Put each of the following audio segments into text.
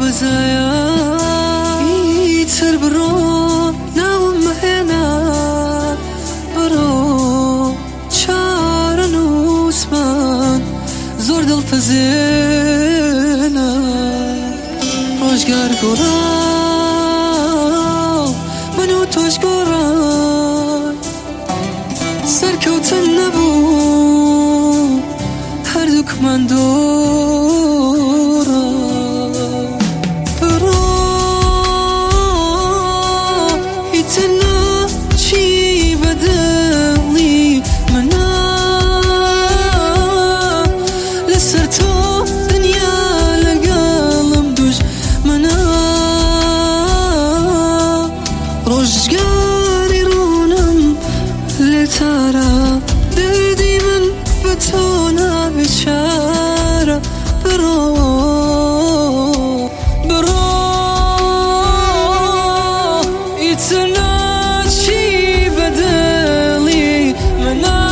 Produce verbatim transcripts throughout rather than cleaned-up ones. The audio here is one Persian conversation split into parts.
بزايا يتر برو ناوم مهنا برو چارن عثمان زور دل تزينا روزگار گورا منو توش گورا سرکوتن نبو هر دوک من دورا برو ایتنا چی بدلی منا لسر تو دنیا لگالم دوش منا روزگاری رونم لتارا دردی من بتو نبچارا برو برو ایتنا چی بدلی منا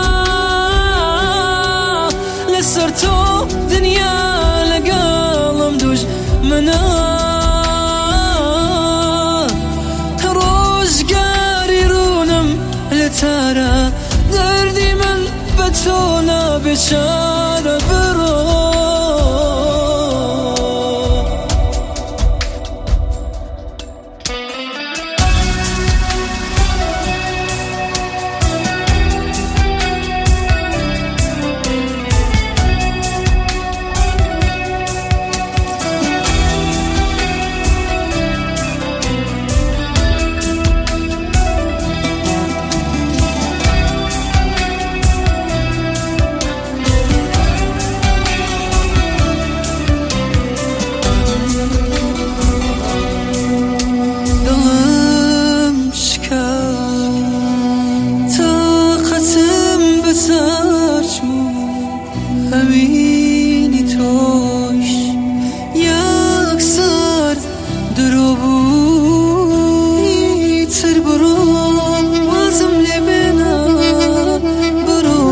لسر تو دنیا لگالم دوش منا روزگاری رونم لتارا دردی من بتو نبچارا برو همینی توش یک سر درو بوی تر برو وازم لبنا برو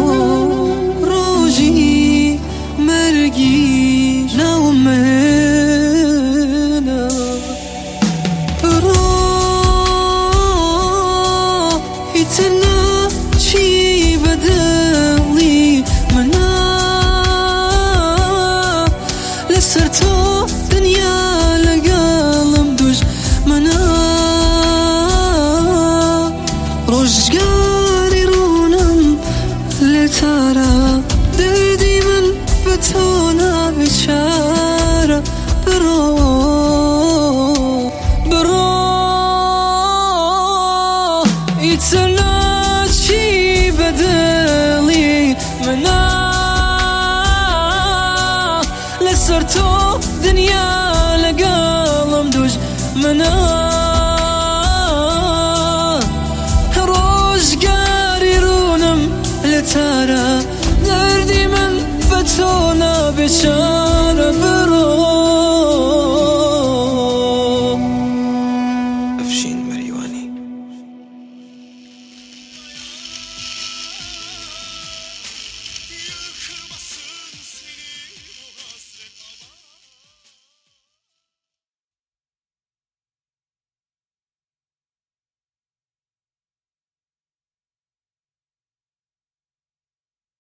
روزی مرگی ناو منا برو ایتنا چی بدلی منا لسر تو دنیا لگالم دوش منا روزگاری رونم لتارا دردی من بتو نبچارا برو برو ایتنا چی بدلی منا لسر تو